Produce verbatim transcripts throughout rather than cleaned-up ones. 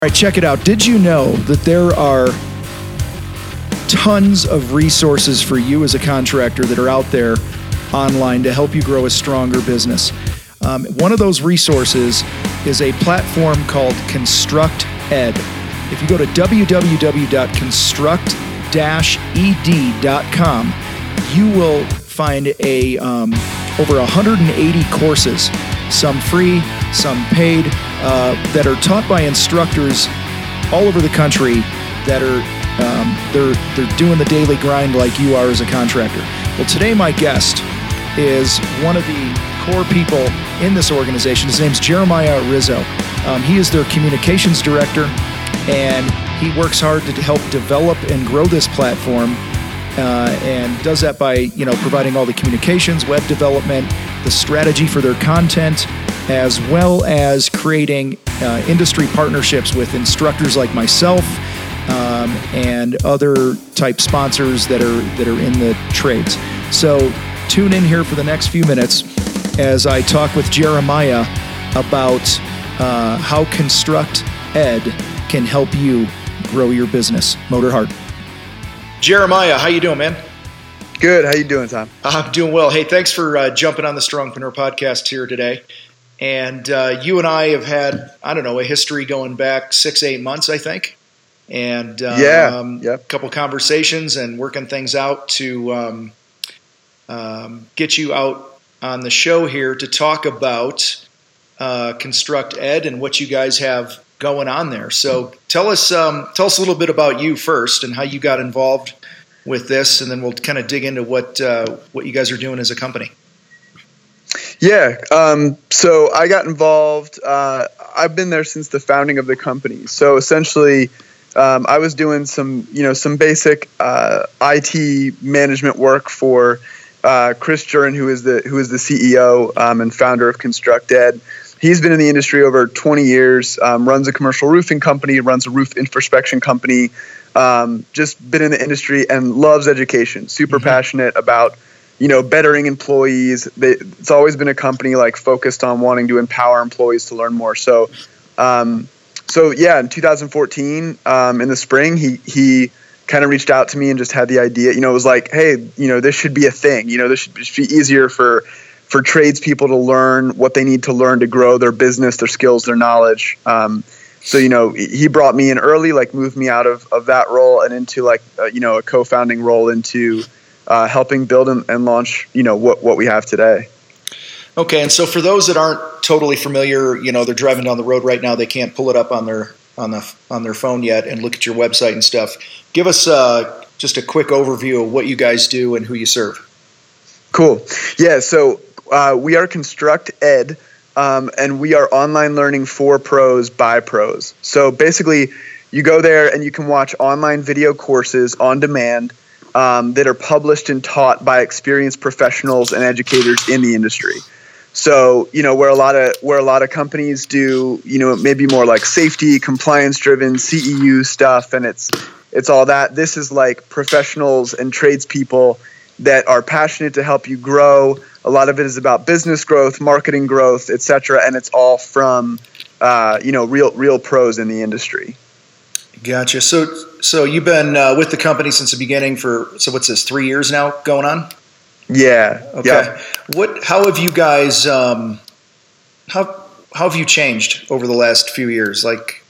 All right, check it out. Did you know that there are tons of resources for you as a contractor that are out there online to help you grow a stronger business? Um, one of those resources is a platform called Construct Ed. If you go to w w w dot construct dash e d dot com, you will find a um, over one hundred eighty courses, some free, some paid, uh, that are taught by instructors all over the country that are um, they're they're doing the daily grind like you are as a contractor. Well, today my guest is one of the core people in this organization. His name's Jeremiah Rizzo. Um, he is their communications director, and he works hard to help develop and grow this platform, uh, and does that by you know providing all the communications, web development, the strategy for their content, as well as creating uh, industry partnerships with instructors like myself um, and other type sponsors that are that are in the trades. So tune in here for the next few minutes as I talk with Jeremiah about uh, how Construct Ed can help you grow your business. Motor Heart. Jeremiah, how you doing, man? Good. How you doing, Tom? I'm doing well. Hey, thanks for uh, jumping on the Strongpreneur podcast here today. And uh, you and I have had, I don't know, a history going back six, eight months, I think. And um, yeah, yep. a couple conversations and working things out to um, um, get you out on the show here to talk about uh, Construct Ed and what you guys have going on there. So tell us, um, tell us a little bit about you first and how you got involved with this, and then we'll kind of dig into what uh, what you guys are doing as a company. Yeah. Um, so I got involved. Uh, I've been there since the founding of the company. So essentially, um, I was doing some, you know, some basic uh, I T management work for uh, Chris Jurin, who is the who is the C E O um, and founder of Construct Ed. He's been in the industry over twenty years. Um, runs a commercial roofing company. Runs a roof introspection company. Um, just been in the industry and loves education. Super mm-hmm. passionate about, you know, bettering employees. They, it's always been a company like focused on wanting to empower employees to learn more. So, um, so yeah, in two thousand fourteen, um, in the spring, he, he kind of reached out to me and just had the idea, you know, it was like, hey, you know, this should be a thing, you know, this should, should be easier for, for tradespeople to learn what they need to learn to grow their business, their skills, their knowledge. Um, so, you know, he brought me in early, like moved me out of, of that role and into like, uh, you know, a co-founding role into, Uh, helping build and, and launch, you know, what, what we have today. Okay. And so for those that aren't totally familiar, you know, they're driving down the road right now, they can't pull it up on their, on the, on their phone yet and look at your website and stuff. Give us uh, just a quick overview of what you guys do and who you serve. Cool. Yeah. So uh, we are Construct Ed, um, and we are online learning for pros by pros. So basically you go there and you can watch online video courses on demand Um, that are published and taught by experienced professionals and educators in the industry. So, you know, where a lot of where a lot of companies do, you know, maybe more like safety, compliance driven C E U stuff, and it's it's all that. This is like professionals and tradespeople that are passionate to help you grow. A lot of it is about business growth, marketing growth, et cetera, and it's all from uh, you know, real real pros in the industry. Gotcha. So, so you've been uh, with the company since the beginning for, so what's this, three years now going on? Yeah. Okay. Yeah. What, how have you guys, um, how, how have you changed over the last few years? Like,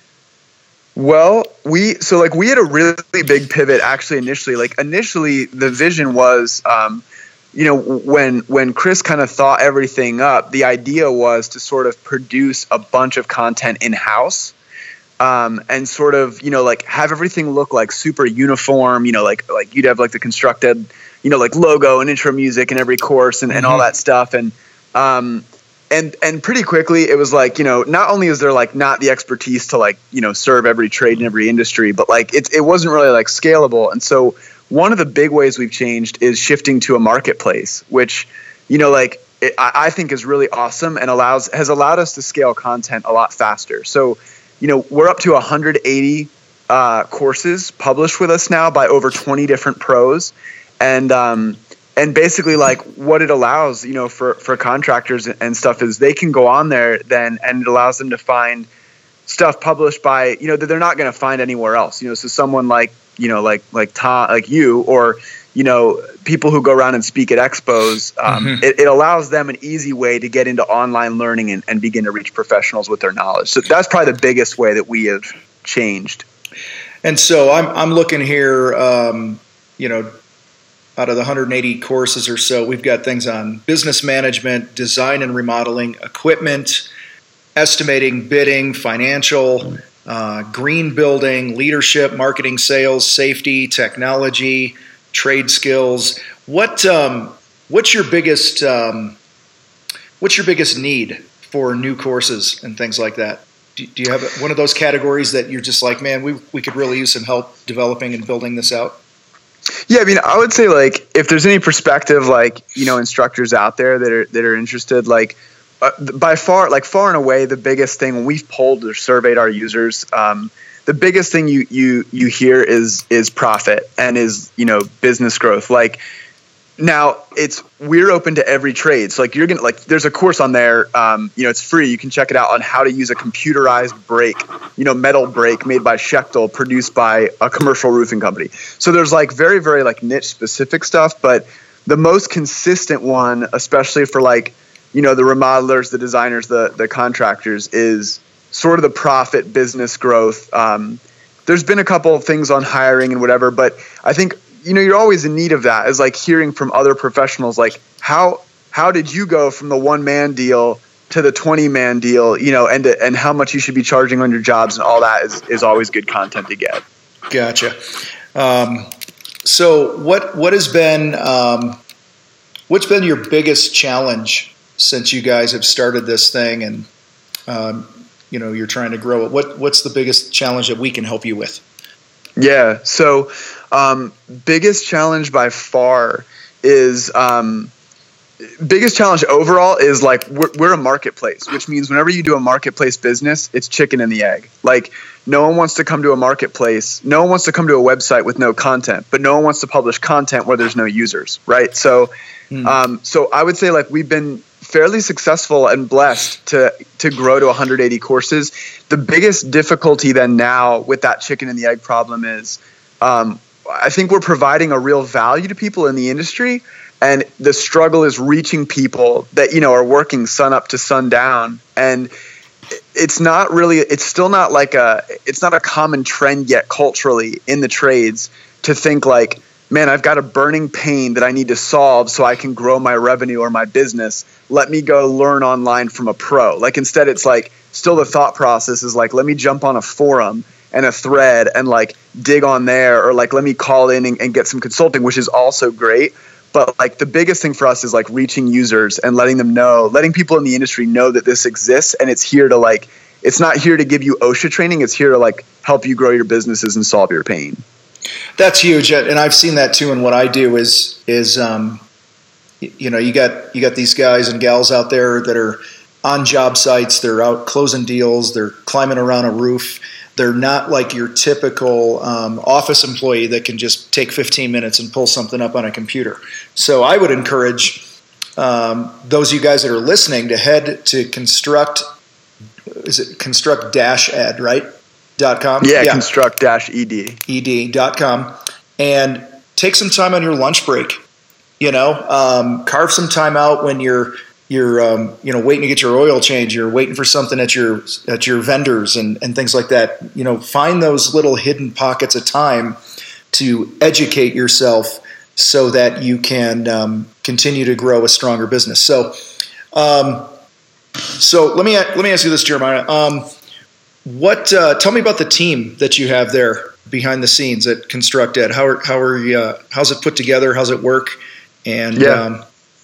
well, we, so like we had a really big pivot actually initially, like initially the vision was, um, you know, when, when Chris kind of thought everything up, the idea was to sort of produce a bunch of content in-house. Um, and sort of, you know, like have everything look like super uniform, you know, like, like you'd have like the Construct Ed, you know, like logo and intro music in every course and, and mm-hmm. all that stuff. And, um, and, and pretty quickly it was like, you know, not only is there like not the expertise to like, you know, serve every trade in every industry, but like it, it wasn't really like scalable. And so one of the big ways we've changed is shifting to a marketplace, which, you know, like it, I, I think is really awesome and allows, has allowed us to scale content a lot faster. So, you know, we're up to one hundred eighty uh, courses published with us now by over twenty different pros. And um, and basically like what it allows, you know, for, for contractors and stuff is they can go on there then and it allows them to find stuff published by, you know, that they're not going to find anywhere else. You know, so someone like, you know, like like Tom, like you, or, you know, people who go around and speak at expos, um, mm-hmm. it, it allows them an easy way to get into online learning and, and begin to reach professionals with their knowledge. So that's probably the biggest way that we have changed. And so I'm I'm looking here, um, you know, out of the one hundred eighty courses or so, we've got things on business management, design and remodeling, equipment, estimating, bidding, financial, uh, green building, leadership, marketing, sales, safety, technology, trade skills. What um, what's your biggest um, what's your biggest need for new courses and things like that? Do, do you have one of those categories that you're just like, man, we we could really use some help developing and building this out? Yeah, I mean, I would say, like, if there's any perspective, like, you know, instructors out there that are that are interested, like, uh, by far, like, far and away, the biggest thing when we've polled or surveyed our users, um, the biggest thing you you you hear is is profit and is, you know, business growth. Like, now it's we're open to every trade. So, like, you're gonna like there's a course on there, um, you know, it's free. You can check it out on how to use a computerized brake, you know, metal brake made by Schechtel, produced by a commercial roofing company. So there's like very very like niche specific stuff, but the most consistent one, especially for like, you know, the remodelers, the designers, the the contractors, is sort of the profit business growth. Um, there's been a couple of things on hiring and whatever, but I think, you know, you're always in need of that, is like hearing from other professionals, like how how did you go from the one man deal to the twenty man deal, you know, and and how much you should be charging on your jobs, and all that is is always good content to get. Gotcha. Um, so what what has been um, what's been your biggest challenge since you guys have started this thing, and um, you know, you're trying to grow it? What what's the biggest challenge that we can help you with? Yeah. So, um, biggest challenge by far is, um, biggest challenge overall is like, we're, we're a marketplace, which means whenever you do a marketplace business, it's chicken and the egg. Like, no one wants to come to a marketplace. No one wants to come to a website with no content, but no one wants to publish content where there's no users. Right. So, mm. um, so I would say, like, we've been fairly successful and blessed to to grow to one hundred eighty courses. The biggest difficulty then now with that chicken and the egg problem is, um, I think we're providing a real value to people in the industry, and the struggle is reaching people that, you know, are working sun up to sun down. And it's not really, it's still not like a, it's not a common trend yet culturally in the trades to think like, man, I've got a burning pain that I need to solve so I can grow my revenue or my business. Let me go learn online from a pro. Like, instead, it's like, still the thought process is like, let me jump on a forum and a thread and like dig on there, or like, let me call in and, and get some consulting, which is also great. But like, the biggest thing for us is like reaching users and letting them know, letting people in the industry know that this exists, and it's here to like, it's not here to give you OSHA training. It's here to like help you grow your businesses and solve your pain. That's huge, and I've seen that too. And what I do is is um, you know, you got you got these guys and gals out there that are on job sites. They're out closing deals. They're climbing around a roof. They're not like your typical um, office employee that can just take fifteen minutes and pull something up on a computer. So I would encourage um, those of you guys that are listening to head to Construct. Is it Construct Dash Ed, right? Dot com? Yeah, yeah. Construct Dash Ed. Ed dot com. And take some time on your lunch break. You know, um, carve some time out when you're you're um, you know, waiting to get your oil change. You're waiting for something at your at your vendors and, and things like that. You know, find those little hidden pockets of time to educate yourself so that you can um, continue to grow a stronger business. So, um, so let me let me ask you this, Jeremiah. Um, What? Uh, tell me about the team that you have there behind the scenes at Construct Ed. How are how are you, uh, how's it put together? How's it work? And yeah. Um,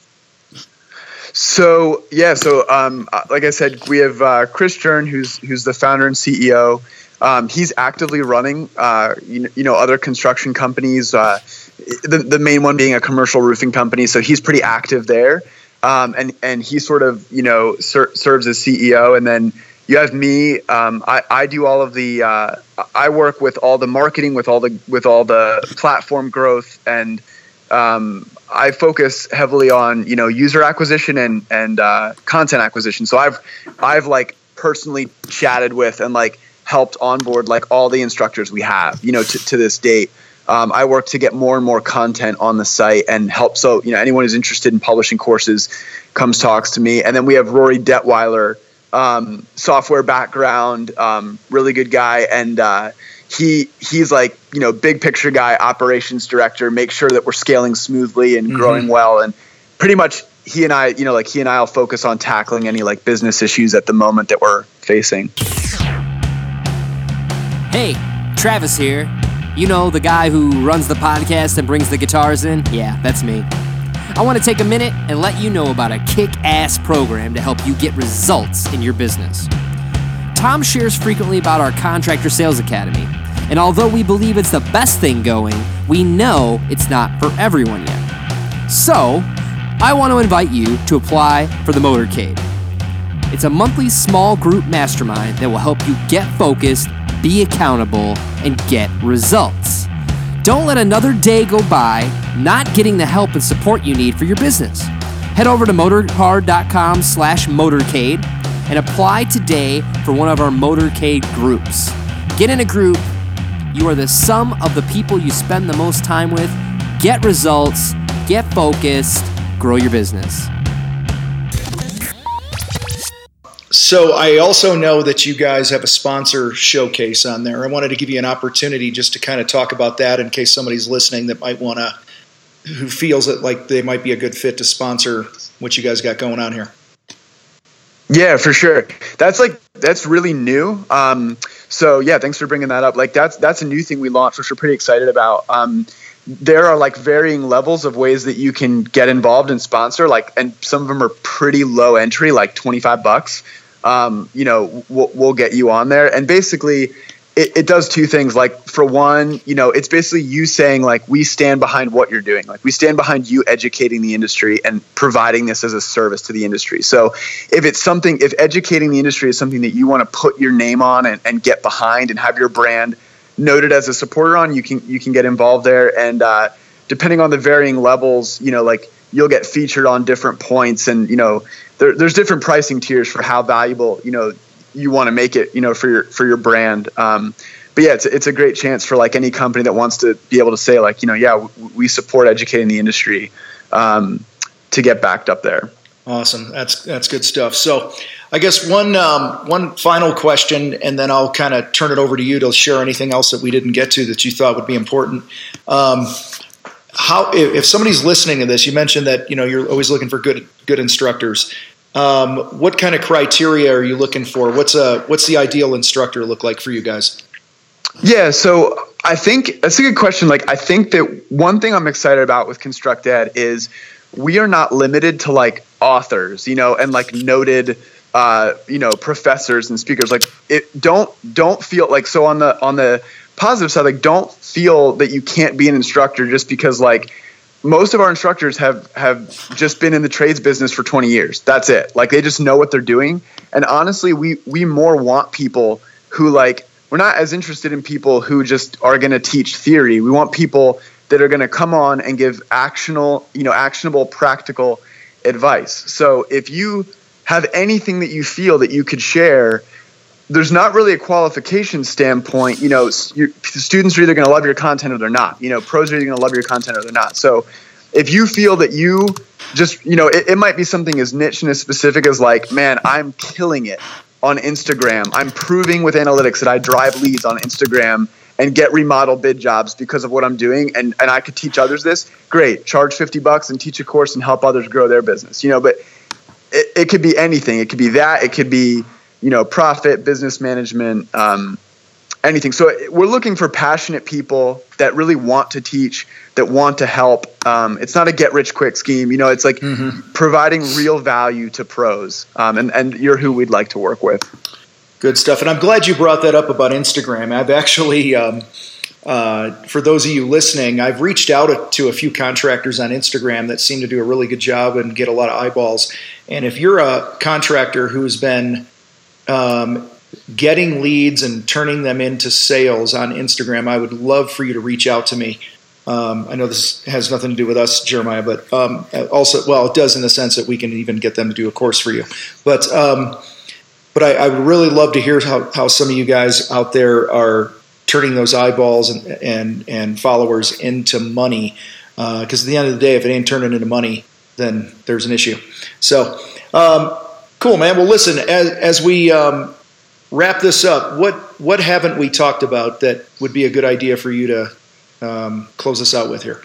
so yeah, so um, like I said, we have uh, Chris Jern, who's who's the founder and C E O. Um, he's actively running, uh, you, you know, other construction companies. Uh, the the main one being a commercial roofing company. So he's pretty active there, um, and and he sort of, you know, ser- serves as C E O, and then you have me. Um, I, I do all of the. Uh, I work with all the marketing, with all the with all the platform growth, and um, I focus heavily on, you know, user acquisition and and uh, content acquisition. So I've I've like personally chatted with and like helped onboard like all the instructors we have, you know, to, to this date. Um, I work to get more and more content on the site and help. So, you know, anyone who's interested in publishing courses comes, talks to me. And then we have Rory Detweiler, um, software background, um, really good guy. And, uh, he, he's like, you know, big picture guy, operations director, make sure that we're scaling smoothly and mm-hmm. growing well. And pretty much he and I, you know, like he and I will focus on tackling any like business issues at the moment that we're facing. Hey, Travis here. You know, the guy who runs the podcast and brings the guitars in? Yeah, that's me. I want to take a minute and let you know about a kick-ass program to help you get results in your business. Tom shares frequently about our Contractor Sales Academy, and although we believe it's the best thing going, we know it's not for everyone yet. So, I want to invite you to apply for the Motorcade. It's a monthly small group mastermind that will help you get focused, be accountable, and get results. Don't let another day go by not getting the help and support you need for your business. Head over to motorhard.com slash motorcade and apply today for one of our Motorcade groups. Get in a group. You are the sum of the people you spend the most time with. Get results, get focused, grow your business. So I also know that you guys have a sponsor showcase on there. I wanted to give you an opportunity just to kind of talk about that in case somebody's listening that might want to, who feels that like they might be a good fit to sponsor what you guys got going on here. Yeah, for sure. That's like, that's really new. Um, so yeah, thanks for bringing that up. Like that's, that's a new thing we launched, which we're pretty excited about. Um, there are like varying levels of ways that you can get involved and sponsor, like, and some of them are pretty low entry, like twenty-five bucks. Um, you know, we'll, we'll get you on there. And basically it, it does two things. Like for one, you know, it's basically you saying like, we stand behind what you're doing. Like we stand behind you educating the industry and providing this as a service to the industry. So if it's something, if educating the industry is something that you want to put your name on and, and get behind and have your brand noted as a supporter on, you can, you can get involved there. And, uh, depending on the varying levels, you know, like you'll get featured on different points and, you know, there, there's different pricing tiers for how valuable, you know, you want to make it, you know, for your, for your brand. Um, but yeah, it's, it's a great chance for like any company that wants to be able to say like, you know, yeah, we support educating the industry, um, to get backed up there. Awesome. That's, that's good stuff. So I guess one, um, one final question, and then I'll kind of turn it over to you to share anything else that we didn't get to that you thought would be important. Um, how, if somebody's listening to this, you mentioned that, you know, you're always looking for good, good instructors. Um, what kind of criteria are you looking for? What's a, what's the ideal instructor look like for you guys? Yeah. So I think that's a good question. Like, I think that one thing I'm excited about with Construct Ed is we are not limited to like authors, you know, and like noted, uh, you know, professors and speakers. Like it don't, don't feel like, so on the, on the positive side, like don't feel that you can't be an instructor just because like, most of our instructors have, have just been in the trades business for twenty years. That's it. Like they just know what they're doing. And honestly, we, we more want people who like, we're not as interested in people who just are going to teach theory. We want people that are going to come on and give actionable, you know, actionable, practical advice. So if you have anything that you feel that you could share, there's not really a qualification standpoint. You know, your students are either going to love your content or they're not. You know, pros are either going to love your content or they're not. So if you feel that you just, you know, it, it might be something as niche and as specific as like, man, I'm killing it on Instagram. I'm proving with analytics that I drive leads on Instagram and get remodel bid jobs because of what I'm doing. And, and I could teach others this. Great. Charge fifty bucks and teach a course and help others grow their business. You know, but it, it could be anything. It could be that. It could be, you know, profit, business management, um, anything. So we're looking for passionate people that really want to teach, that want to help. Um, it's not a get rich quick scheme. You know, it's like mm-hmm. providing real value to pros. Um, and, and you're who we'd like to work with. Good stuff. And I'm glad you brought that up about Instagram. I've actually, um, uh, for those of you listening, I've reached out to a few contractors on Instagram that seem to do a really good job and get a lot of eyeballs. And if you're a contractor who's been Um, getting leads and turning them into sales on Instagram, I would love for you to reach out to me. Um, I know this has nothing to do with us, Jeremiah, but um, also, well, it does in the sense that we can even get them to do a course for you. But um, but but I, I would really love to hear how, how some of you guys out there are turning those eyeballs and and, and followers into money. Because uh, at the end of the day, if it ain't turning into money, then there's an issue. So, um, cool, man. Well, listen, as, as we um, wrap this up, what what haven't we talked about that would be a good idea for you to um, close us out with here?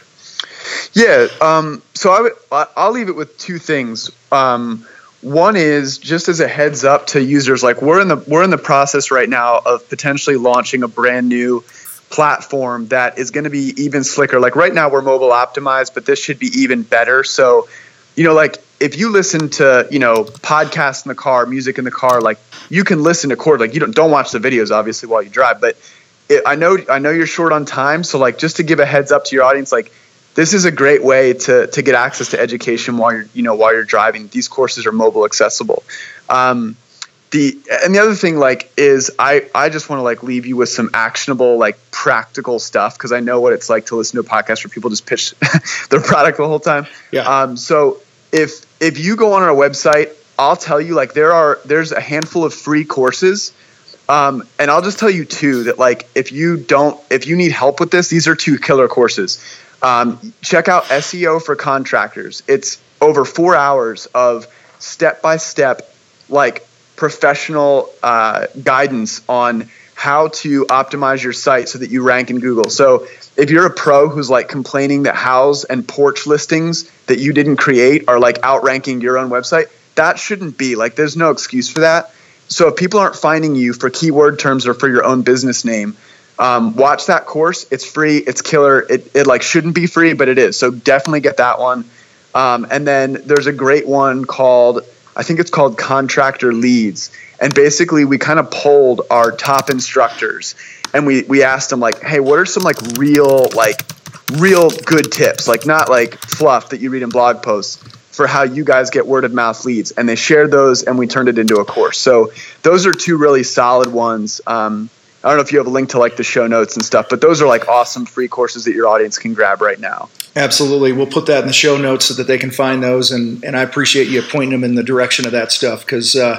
Yeah. Um, so I would, I'll leave it with two things. Um, one is just as a heads up to users, like we're in the we're in the process right now of potentially launching a brand new platform that is going to be even slicker. Like right now we're mobile optimized, but this should be even better. So, you know, like if you listen to, you know, podcasts in the car, music in the car, like you can listen to chord, like you don't, don't watch the videos obviously while you drive, but it, I know, I know you're short on time. So like, just to give a heads up to your audience, like this is a great way to, to get access to education while you're, you know, while you're driving. These courses are mobile accessible. Um, The, and the other thing like is I, I just want to like leave you with some actionable like practical stuff because I know what it's like to listen to a podcast where people just pitch their product the whole time. Yeah. Um, so if if you go on our website, I'll tell you like there are there's a handful of free courses, um, and I'll just tell you too that like if you don't if you need help with this, these are two killer courses. Um, check out S E O for Contractors. It's over four hours of step by step like professional uh, guidance on how to optimize your site so that you rank in Google. So if you're a pro who's like complaining that house and porch listings that you didn't create are like outranking your own website, that shouldn't be. Like there's no excuse for that. So if people aren't finding you for keyword terms or for your own business name, um, watch that course. It's free. It's killer. It, it like shouldn't be free, but it is. So definitely get that one. Um, and then there's a great one called I think it's called Contractor Leads. And basically we kind of polled our top instructors and we, we asked them like, hey, what are some like real, like real good tips? Like not like fluff that you read in blog posts for how you guys get word of mouth leads. And they shared those and we turned it into a course. So those are two really solid ones. Um, I don't know if you have a link to like the show notes and stuff, but those are like awesome free courses that your audience can grab right now. Absolutely. We'll put that in the show notes so that they can find those. And, and I appreciate you pointing them in the direction of that stuff because, uh,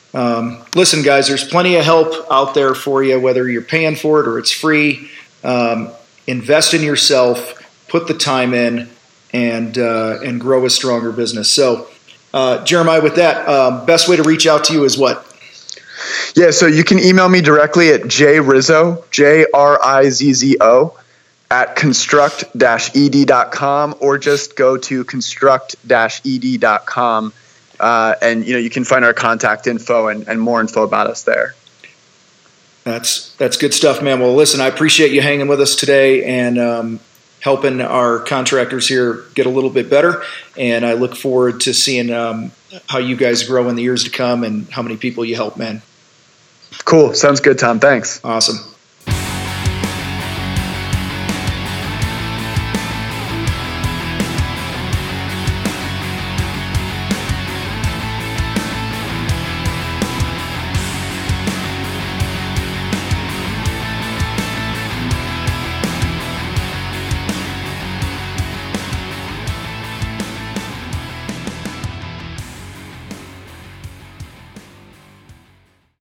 um, listen, guys, there's plenty of help out there for you, whether you're paying for it or it's free. Um, invest in yourself, put the time in, and uh, and grow a stronger business. So, uh, Jeremiah, with that, um, best way to reach out to you is what? Yeah, so you can email me directly at jrizzo, J R I Z Z O, at construct dash e d dot com, or just go to construct dash e d dot com, uh, and you know you can find our contact info and, and more info about us there. That's that's good stuff, man. Well, listen, I appreciate you hanging with us today and um, helping our contractors here get a little bit better. And I look forward to seeing um, how you guys grow in the years to come and how many people you help, man. Cool. Sounds good, Tom. Thanks. Awesome.